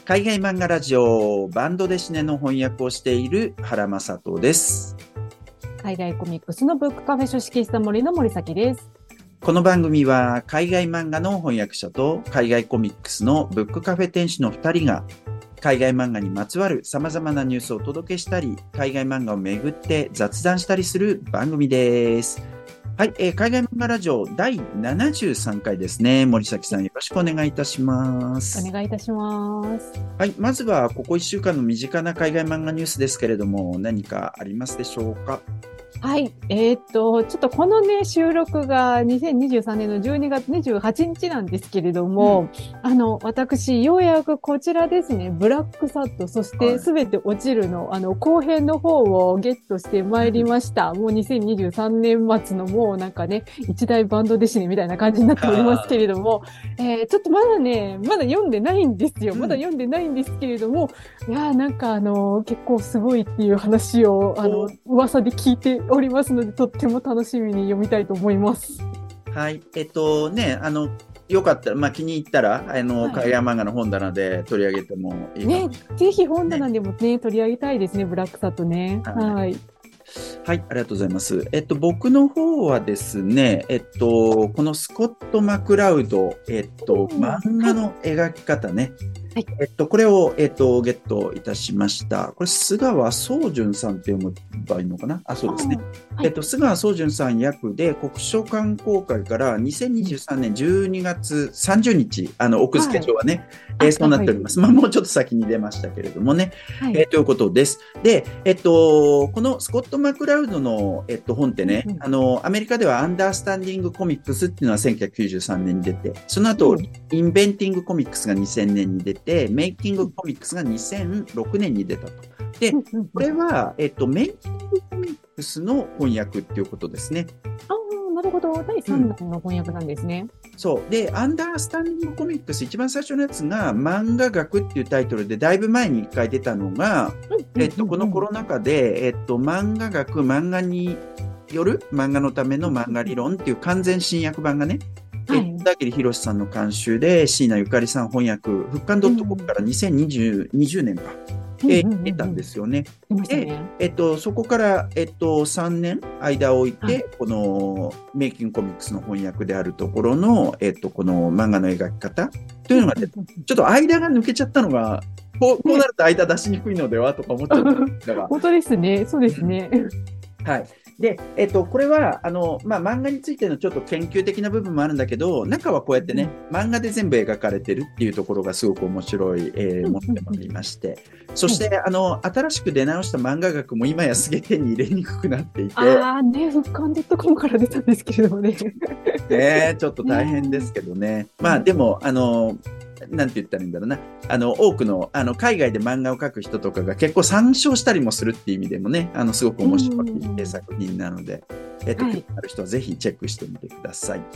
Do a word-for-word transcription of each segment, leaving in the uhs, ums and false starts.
海外漫画ラジオバンドデシネの翻訳をしている原正人です。 海外コミックスのブックカフェ書式した森の森崎です。 この番組は海外漫画の翻訳者と海外コミックスのブックカフェ店主のふたりが海外漫画にまつわる様々なニュースをお届けしたり、海外漫画をめぐって雑談したりする番組です。はい、えー、海外漫画ラジオだいななじゅうさんかいですね。森崎さん、よろしくお願いいたします。 お願いいたします。 はい、まずはここいっしゅうかんの身近な海外漫画ニュースですけれども、何かありますでしょうか？ はい。えー、っと、ちょっとこのね、収録がにせんにじゅうさんねんのじゅうにがつにじゅうはちにちなんですけれども、うん、あの、私、ようやくこちらですね、ブラックサット、そしてすべて落ちるの、はい、あの、後編の方をゲットしてまいりました。うん、もうにせんにじゅうさんねん末のもうなんかね、一大バンドですね、みたいな感じになっておりますけれども、えー、ちょっとまだね、まだ読んでないんですよ。まだ読んでないんですけれども、うん、いやーなんかあの、結構すごいっていう話を、あの、噂で聞いておりますので、とっても楽しみに読みたいと思います。 はい。えっとね、あの、よかったら、まあ、気に入ったら、あの、はい、海外漫画の本棚で取り上げてもいいかも、 ね。ぜひ本棚でもね、ね取り上げたいですね、ブラックサットね。はい。はいはい、ありがとうございます。えっと、僕の方はですね、えっと、このスコット・マクラウド、えっと、漫画の描き方ね。はい、えっと、これを、えっと、ゲットいたしました。これ、須川宗純さんって読む場合いいのかなあ、そうですね。はい、えっと、須川宗純さん役で、国書観光会からにせんにじゅうさんねんじゅうにがつさんじゅうにち、あの、奥付け上はね、はい、えー、そうなっております。はい、まあ、もうちょっと先に出ましたけれどもね。はい、えー、ということです。で、えっと、このスコット・マクラウドの、えっと、本ってね、うん、あの、アメリカではアンダースタンディングコミックスっていうのはせんきゅうひゃくきゅうじゅうさんねんに出て、その後、うん、インベンティングコミックスがにせんねんに出て、メイキングコミックスがにせんろくねんに出たと。で、これは、えっと、メイキングコミックスの翻訳っていうことですね。 ああ、なるほど。だいさんだんの翻訳なんですね。 うん、そう。で、アンダースタンディングコミックス、一番最初のやつが、漫画学っていうタイトルで、だいぶ前に一回出たのが、えっと、このコロナ禍で、えっと、漫画学、漫画による漫画のための漫画理論っていう完全新訳版がね、はい、小田切博さんの監修で椎名ゆかりさん翻訳、復刊 .com からにせんにじゅうねんか、うんえー、出たんですよね。で、ねえっと、そこから、えっと、さんねん間を置いて、はい、このメイキングコミックスの翻訳であるところの、えっと、この漫画の描き方というのが出て、ちょっと間が抜けちゃったのが、こう、こうなると間出しにくいのではとか思っちゃったが。 本当ですね。そうですね。 はい。で、えっと、これは、あの、まあ、漫画についてのちょっと研究的な部分もあるんだけど、中はこうやってね、漫画で全部描かれてるっていうところがすごく面白い、えー、ものでもありまして。そして、あの、新しく出直した漫画学も今やすげえ手に入れにくくなっていて。 ああ、ね、復刊 .com から出たんですけれどもね。 ね、ちょっと大変ですけどね。まあ、でも、あの、なんて言ったらいいんだろうな。あの、多くの、あの、海外で漫画を描く人とかが結構参照したりもするっていう意味でもね、あの、すごく面白い作品なので、えっと、興味ある人はぜひチェックしてみてください。はい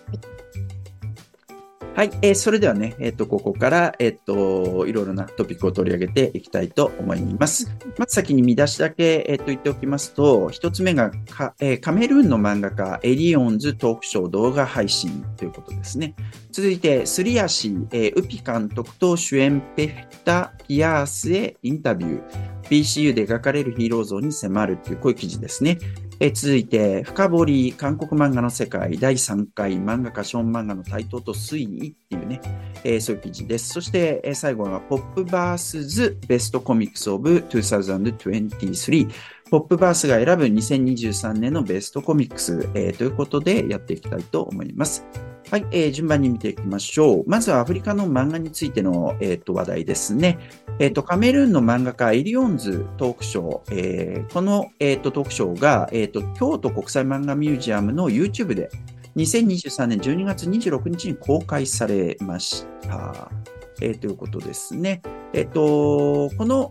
はい、えー、それではね、えっと、ここから、えっと、いろいろなトピックを取り上げていきたいと思います。まず先に見出しだけ、えっと、言っておきますと、一つ目がか、えー、カメルーンの漫画家、エリオンズトークショー動画配信ということですね。続いて、スリアシー、えー、ウピ監督と主演ペフタ・ピアースへインタビュー。ピーシーユー で描かれるヒーロー像に迫るという、こういう記事ですね。え続いて、深掘り韓国漫画の世界だいさんかい漫画家ショーン漫画の台頭と推移っていうね、えー、そういう記事です。そして、えー、最後はポップバースズベストコミックスオブにせんにじゅうさんポップバースが選ぶにせんにじゅうさんねんのベストコミックス、えー、ということでやっていきたいと思います。はい、えー、順番に見ていきましょう。まずはアフリカの漫画についての、えー、と話題ですね。えっ、ー、と、カメルーンの漫画家、エリオンズトークショー。えー、この、えー、とトークショーが、えっ、ー、と、京都国際漫画ミュージアムの YouTube でにせんにじゅうさんねんじゅうにがつにじゅうろくにちに公開されました。えー、ということですね。えっ、ー、と、この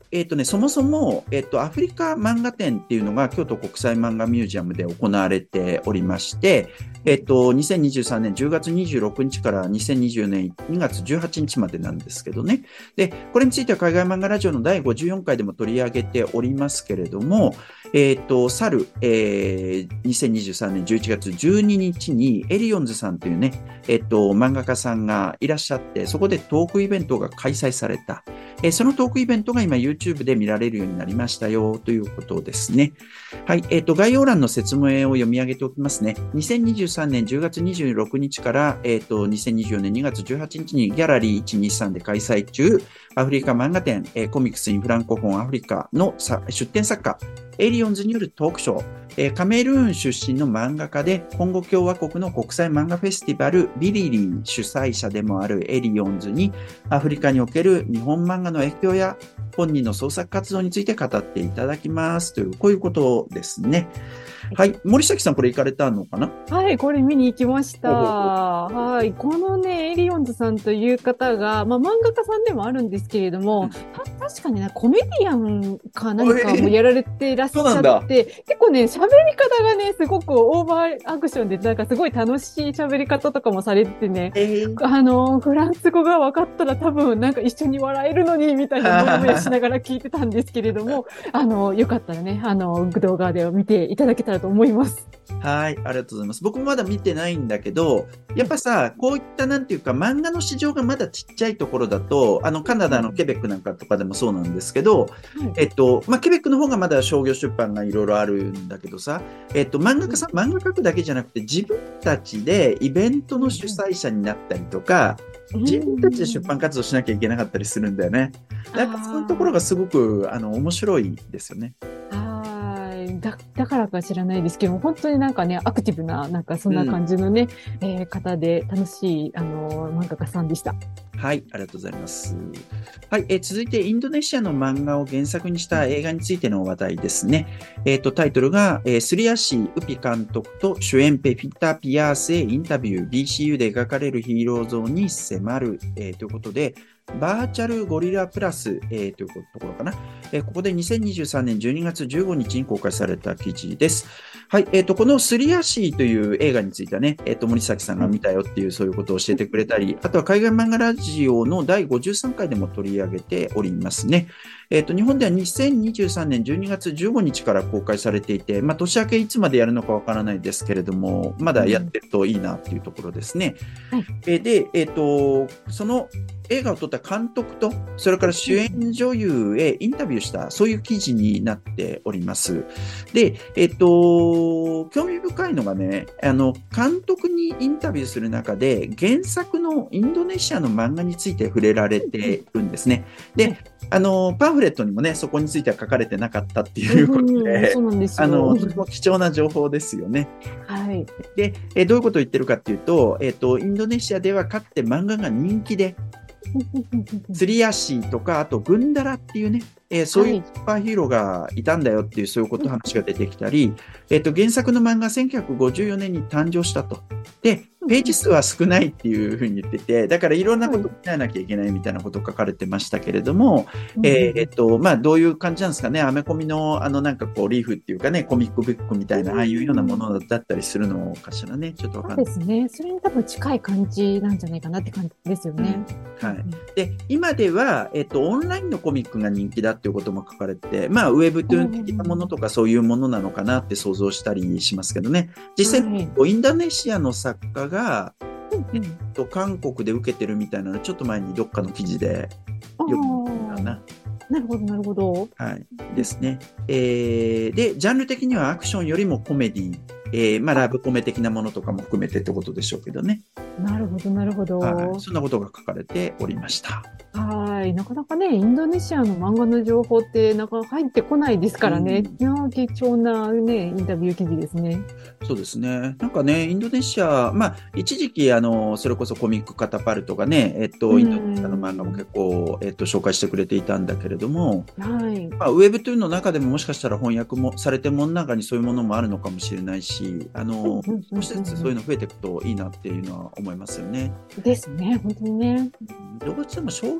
えっとね、そもそも、えっと、アフリカ漫画展っていうのが京都国際漫画ミュージアムで行われておりまして、えっと、にせんにじゅうさんねんじゅうがつにじゅうろくにちからにせんにじゅうよねんにがつじゅうはちにちまでなんですけどね。で、これについては海外漫画ラジオのだいごじゅうよんかいでも取り上げておりますけれども、えっと、去る、えー、にせんにじゅうさんねんじゅういちがつじゅうににちにエリオンズさんというね、えっと、漫画家さんがいらっしゃって、そこでトークイベントが開催された。えー、そのトークイベントが今 YouTube で見られるようになりましたよということですね。はい。えっと、概要欄の説明を読み上げておきますね。にせんにじゅうさんねんじゅうがつにじゅうろくにちから、えっと、にせんにじゅうよねんにがつじゅうはちにちにギャラリーいちにさんで開催中、アフリカ漫画展、えー、コミックスインフランコフォンアフリカの出展作家、エリオンズによるトークショー、えー、カメルーン出身の漫画家で、コンゴ共和国の国際漫画フェスティバル、ビリリー主催者でもあるエリオンズに、アフリカにおける日本漫画の影響や、本人の創作活動について語っていただきますという、こういうことですね。はい。森崎さん、これ行かれたのかな？ はい、これ見に行きました。はい。このね、エリオンズさんという方が、まあ、漫画家さんでもあるんですけれども、うん、た確かにね、コメディアンか何かもやられていらっしゃって、結構ね、喋り方がね、すごくオーバーアクションで、なんかすごい楽しい喋り方とかもされてね、えー、あの、フランス語が分かったら多分なんか一緒に笑えるのに、みたいなもやもやしながら聞いてたんですけれども、あの、よかったらね、あの、動画で見ていただけたらと思います。 はい、ありがとうございます。僕もまだ見てないんだけど、やっぱさ、こういったなんていうか漫画の市場がまだちっちゃいところだと、あのカナダのケベックなんかとかでもそうなんですけど、うん、えっと、まあ、ケベックの方がまだ商業出版がいろいろあるんだけどさ、えっと、漫画家さん、漫画描くだけじゃなくて自分たちでイベントの主催者になったりとか、自分たちで出版活動しなきゃいけなかったりするんだよね。なんかそういうところがすごくあの面白いですよね。 だ、だからか知らないですけど、本当になんかね、アクティブな、なんかそんな感じのね、うん、えー、方で楽しい、あの、漫画家さんでした。 はい、ありがとうございます。はい、えー、続いてインドネシアの漫画を原作にした映画についての話題ですね。えっと、タイトルが、えー、スリアシー・ウピ監督と主演ペフィタ・ピアースへインタビュー ビーシーユー で描かれるヒーロー像に迫る、えー、ということで、バーチャルゴリラプラス、えー、というところかな、えー。ここでにせんにじゅうさんねんじゅうにがつじゅうごにちに公開された記事です。はい。えっと、このスリアシーという映画についてはね、えっと、森崎さんが見たよっていうそういうことを教えてくれたり、あとは海外漫画ラジオのだいごじゅうさんかいでも取り上げておりますね。えっと、日本ではにせんにじゅうさんねんじゅうにがつじゅうごにちから公開されていて、まあ、年明けいつまでやるのかわからないですけれども、まだやってるといいなっていうところですね。はい、で、えっと、その映画を撮った監督と、それから主演女優へインタビューした、そういう記事になっております。で、えっと、興味深いのがね、あの、監督にインタビューする中で、原作のインドネシアの漫画について触れられているんですね。で、あの、パンフレットにもね、そこについては書かれてなかったっていうことで、 そうなんですよ。 あの、とても貴重な情報ですよね。 はい。 で、えどういうことを言ってるかっていうと、えっと、インドネシアではかつて漫画が人気で、スリアシーとか、あとグンダラっていうね、えー、そういうスーパーヒーローがいたんだよっていう、そういうこと話が出てきたり、えっと、原作の漫画せんきゅうひゃくごじゅうよねんに誕生したと。で、ページ数は少ないっていうふうに言ってて、だからいろんなことを伝えなきゃいけないみたいなことを書かれてましたけれども、えー、えっと、まあ、どういう感じなんですかね、アメコミの、あの、なんかこう、リーフっていうかね、コミックブックみたいな、ああいうようなものだったりするのかしらね、ちょっとわかんない。 そうですね。それに多分近い感じなんじゃないかなって感じですよね。 うん、はい。で、今では、えっと、オンラインのコミックが人気だっていうことも書かれて、まあ、ウェブトゥーン的なものとかそういうものなのかなって想像したりしますけどね。実際に、インドネシアの作家が、えっと、韓国で受けてるみたいなのちょっと前にどっかの記事で読むかな。 なるほど、なるほど。 はい。ですね。えー、で、ジャンル的にはアクションよりもコメディ、えー、まあ、ラブコメ的なものとかも含めてってことでしょうけどね。 なるほど、なるほど。 はい。そんなことが書かれておりました。 はい。なかなかね、インドネシアの漫画の情報ってなかなか入ってこないですからね。うん、いやー、貴重なね、インタビュー記事ですね。 そうですね。なんかね、インドネシア、まあ、一時期、あの、それこそコミックカタパルトがね、えっと、インドネシアの漫画も結構、えっと、紹介してくれていたんだけれども、はい。まあ、ウェブというの中でももしかしたら翻訳もされてるものの中にそういうものもあるのかもしれないし、あの、少しずつそういうの増えていくといいなっていうのは思いますよね。 ですね、本当にね。 どうしても商業出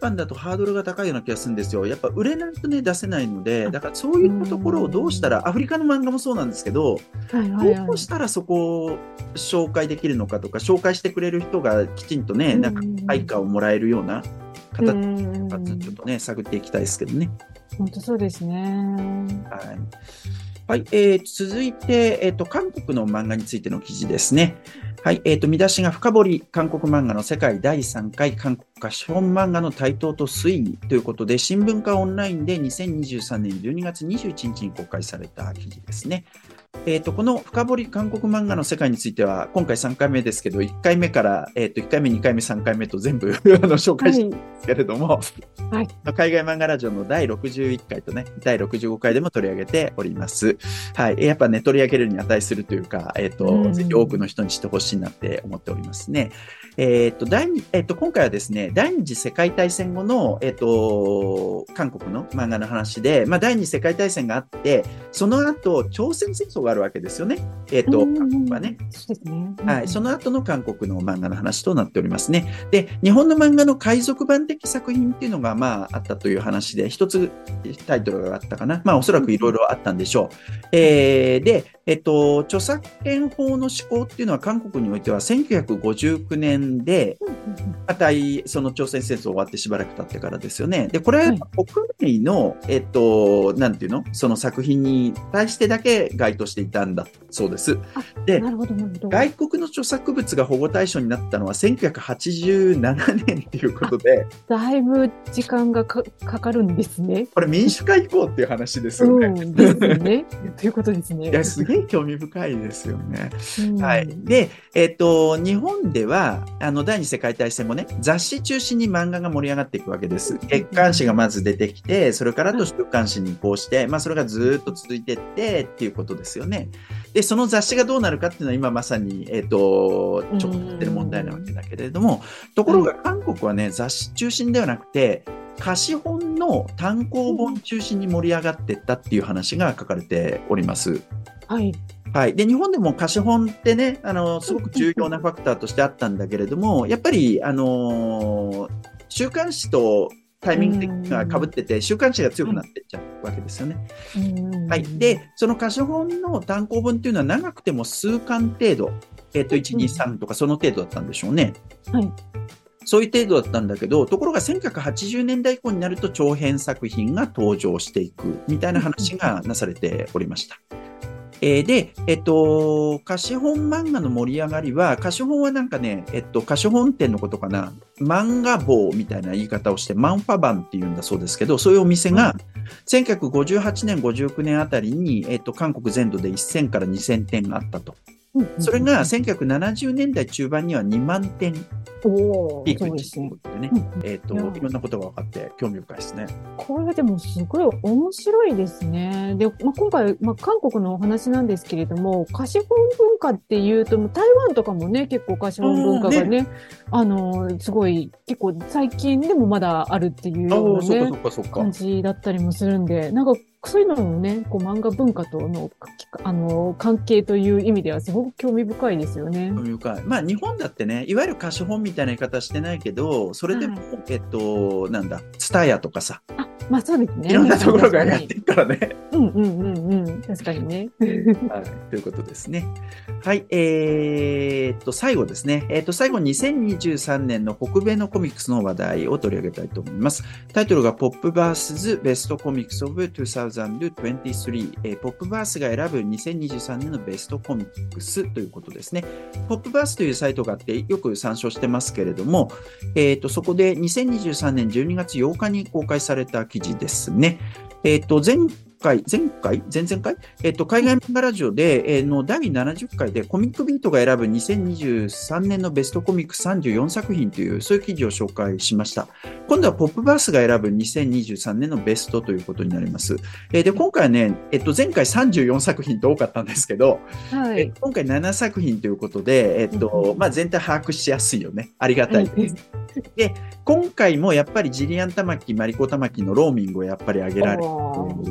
版だとハードルが高いような気がするんですよ。やっぱ売れないとね、出せないので、だからそういったところをどうしたら、アフリカの漫画もそうなんですけど、 はいはいはい。 どうしたらそこを紹介できるのかとか、紹介してくれる人がきちんとね、なんか対価をもらえるような形とか、ちょっとね、探っていきたいですけどね。 本当そうですね。 はい。はい、えー、続いて、えっと、韓国の漫画についての記事ですね。はい、えっと、見出しが深掘り、韓国漫画の世界だいさんかい韓国化資本漫画の台頭と推移ということで、新聞化オンラインでにせんにじゅうさんねんじゅうにがつにじゅういちにちに公開された記事ですね。えっと、この深掘り韓国漫画の世界については、今回さんかいめですけど、いっかいめから、えっと、いっかいめ、にかいめ、さんかいめと全部あの紹介してるんですけれども、はい、海外漫画ラジオのだいろくじゅういっかいとね、だいろくじゅうごかいでも取り上げております。はい。やっぱね、取り上げるに値するというか、えっと、ぜひ多くの人に知ってほしいなって思っておりますね。えっと、第二、えっと、今回はですね、第二次世界大戦後の、えっと、韓国の漫画の話で、まあ、第二次世界大戦があって、その後、朝鮮戦争があるわけですよね。えっと、韓国はね。 そうですね。 はい。その後の韓国の漫画の話となっておりますね。で、日本の漫画の海賊版的作品っていうのが、まあ、あったという話で、一つタイトルがあったかな。まあ、おそらくいろいろあったんでしょう。えー、で、えっと、著作権法の施行っていうのは韓国においてはせんきゅうひゃくごじゅうきゅうねんで、またその朝鮮戦争終わってしばらく経ってからですよね。で、これは国内の、えっと、なんていうのその作品に対してだけ該当していたんだそうです。で、なるほどなるほど。外国の著作物が保護対象になったのはせんきゅうひゃくはちじゅうななねんっていうことで。 だいぶ時間が か, かかるんですね。 これ民主化以降っていう話ですよね。 うん、ですね。ということですね。 いや、すげえ興味深いですよね。はい。で、えっと、日本では、あの、第二次世界大戦後ね、雑誌中心に漫画が盛り上がっていくわけです。月刊誌がまず出てきて、それからと週刊誌に移行して、まあ、それがずっと続いていってっていうことですよね。で、その雑誌がどうなるかっていうのは今まさに、えっと、直面している問題なわけだけれども、ところが韓国はね、雑誌中心ではなくて、貸本の単行本中心に盛り上がっていったっていう話が書かれております。 はい。 はい。で、日本でも貸本ってね、あの、すごく重要なファクターとしてあったんだけれども、やっぱり、あのー、週刊誌とタイミング的には被ってて、週刊誌が強くなっていっちゃうわけですよね。はい。で、その貸本の単行本っていうのは長くても数巻程度、えっと、いち、に、さんとかその程度だったんでしょうね。はい。そういう程度だったんだけど、ところがせんきゅうひゃくはちじゅうねんだい以降になると長編作品が登場していくみたいな話がなされておりました。えー、で、えっと、貸本漫画の盛り上がりは、貸本はなんかね、えっと、貸本店のことかな、漫画坊みたいな言い方をして、マンファバンって言うんだそうですけど、そういうお店が、せんきゅうひゃくごじゅうはちねん、ごじゅうきゅうねんあたりに、えっと、韓国全土でせんからにせんてんあったと。それがせんきゅうひゃくななじゅうねんだい中盤にはにまんてんピークにということでね、えっと、いろんなことが分かって興味深いですね。 これでもすごい面白いですね。で、まあ、今回、まあ、韓国のお話なんですけれども、貸本文化っていうと、台湾とかもね、結構貸本文化がね、ねあの、すごい、結構最近でもまだあるっていうようなね、感じだったりもするんで、なんか、そういうのもね、こう漫画文化との、あの、関係という意味ではすごく興味深いですよね。 興味深い。まあ、日本だってね、いわゆる貸本みたいな言い方してないけど、それでも、はい、えっと、なんだ、ツタヤとかさ。 あ、まあそうですね。 いろんなところがやってるからね。 うんうんうんうん。確かにね。 はい。ということですね。はい。えー、っと、最後ですね。えー、っと、最後、にせんにじゅうさんねんの北米のコミックスの話題を取り上げたいと思います。タイトルが、ポップバースズベストコミックスオブにせんにじゅうさん、えー、ポップバースが選ぶにせんにじゅうさんねんのベストコミックスということですね。ポップバースというサイトがあってよく参照してますけれども、えー、とそこでにせんにじゅうさんねんじゅうにがつようかに公開された記事ですね。えー、と前回、前回前々回、えっと、海外漫画ラジオで、えー、のだいななじゅっかいでコミックビートが選ぶにせんにじゅうさんねんのベストコミックさんじゅうよんさくひんという、そういう記事を紹介しました。今度はポップバースが選ぶにせんにじゅうさんねんのベストということになります。えー、で、今回はね、えっと、前回さんじゅうよんさくひんと多かったんですけど、はい、え今回ななさくひんということで、えっと、まあ、全体把握しやすいよね。ありがたいです。で、今回もやっぱりジリアン・タマキ、マリコ・タマキのローミングをやっぱり挙げられておりました。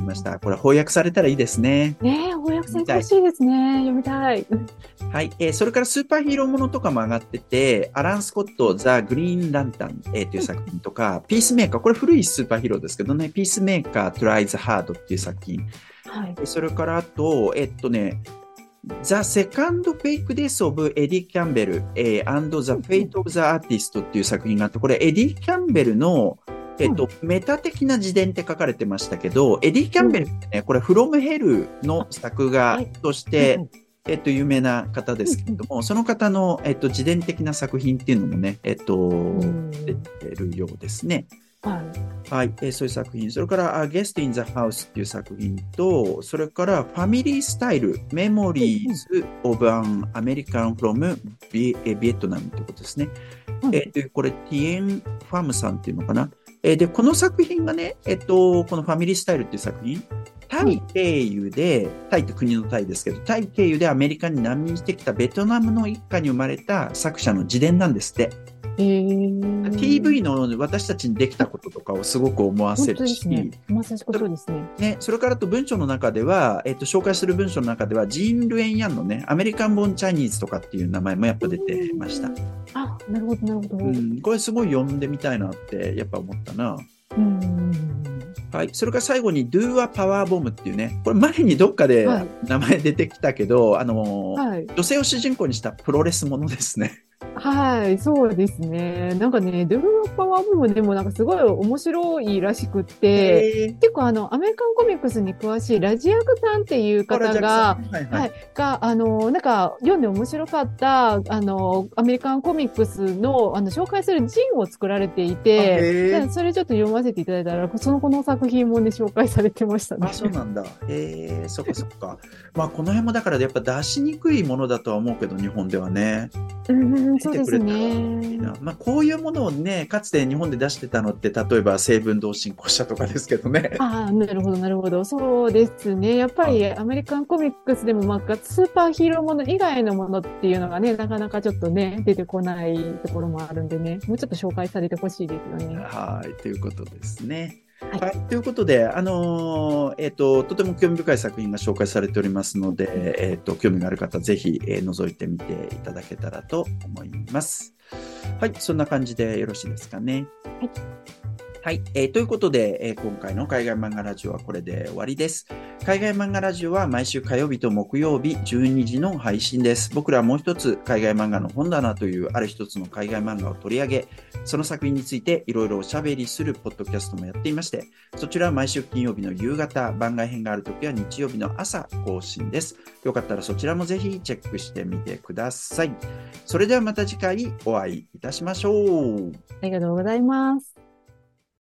これ翻訳されたらいいですね。 ねえ、翻訳されてほしいですね。読みたい。 はい。えーそれからスーパーヒーローものとかも上がってて、アラン・スコット、ザ・グリーン・ランタン、えーという作品とか、ピースメーカー、これ古いスーパーヒーローですけどね、ピースメーカー、トライズ・ハードっていう作品。 はい。 でそれからあと、えっとね、ザ・セカンド・フェイク・デス・オブ・エディ・キャンベル、えー、and The Fate of the Artist っていう作品があって、これエディ・キャンベルの、えっと、メタ的な自伝って書かれてましたけど、エディ・キャンベルってね、これ、フロム・ヘルの作画としはいて、えっと、有名な方ですけれども、その方の、えっと、自伝的な作品っていうのもね、えっと、 ん出てるようですね。 はい。 はい、えーそういう作品。それから、あ Guest in the House っていう作品と、それから、ファミリースタイル、Memories of an American from ビえービエトナムってことですね。 はいえーでこれ、ティエン・ファムさんっていうのかな。えーで、この作品がね、えっと、このファミリースタイルっていう作品、タイ経由で、タイって国のタイですけど、タイ経由でアメリカに難民してきたベトナムの一家に生まれた作者の自伝なんですって。 えー、 ティーブイ の私たちにできたこととかをすごく思わせ本当るし、 ですね。まさしくそうですね。 ね、それからあと文章の中では、えっと、紹介する文章の中では、ジーン・ルエン・ヤンのね、アメリカン・ボーン・チャイニーズとかっていう名前もやっぱ出てました。 あ、なるほど、なるほど。 うん、これすごい読んでみたいなってやっぱ思ったな。 うん。 はい。それから最後に Do a Power Bomb っていうね、これ前にどっかではい名前出てきたけど、あのーはい。 女性を主人公にしたプロレスものですね。 はい、そうですね。なんかね、ドゥルーパワーボムでもなんかすごい面白いらしくって、 へー結構あの、アメリカンコミックスに詳しいラジアクさんっていう方が、 ジャックさんはいははいい、が、あの、なんか、読んで面白かった、あの、アメリカンコミックスの、あの、紹介するジンを作られていあへて、 ーでそれちょっと読ませていただいたら、その子の作品もね、紹介されてましたね。 あ、そうなんだ。へえ、そっかそっか。まあ、この辺もだからやっぱ出しにくいものだとは思うけど、日本ではね。 うん、そうです出てくれたらいいね。 な。まあ、こういうものをね、かつて日本で出してたのって、例えば成文同心校舎とかですけどね。 ああ、なるほど、なるほど。そうですね。やっぱりアメリカンコミックスでも、まあ、スーパーヒーローもの以外のものっていうのがね、なかなかちょっとね、出てこないところもあるんでね、もうちょっと紹介されてほしいですよね。 はい、ということですね。 はいはい、ということで、あのーえっ、と、とても興味深い作品が紹介されておりますので、えっ、と、興味がある方、ぜひ、えー覗いてみていただけたらと思います。はい、そんな感じでよろしいですかね。 はい。 はい、えーということで、えー今回の海外漫画ラジオはこれで終わりです。海外漫画ラジオは毎週火曜日と木曜日じゅうにじの配信です。僕らはもう一つ海外漫画の本棚というある一つの海外漫画を取り上げ、その作品についていろいろおしゃべりするポッドキャストもやっていまして、そちらは毎週金曜日の夕方、番外編があるときは日曜日の朝更新です。よかったらそちらもぜひチェックしてみてください。それではまた次回お会いいたしましょう。 ありがとうございます。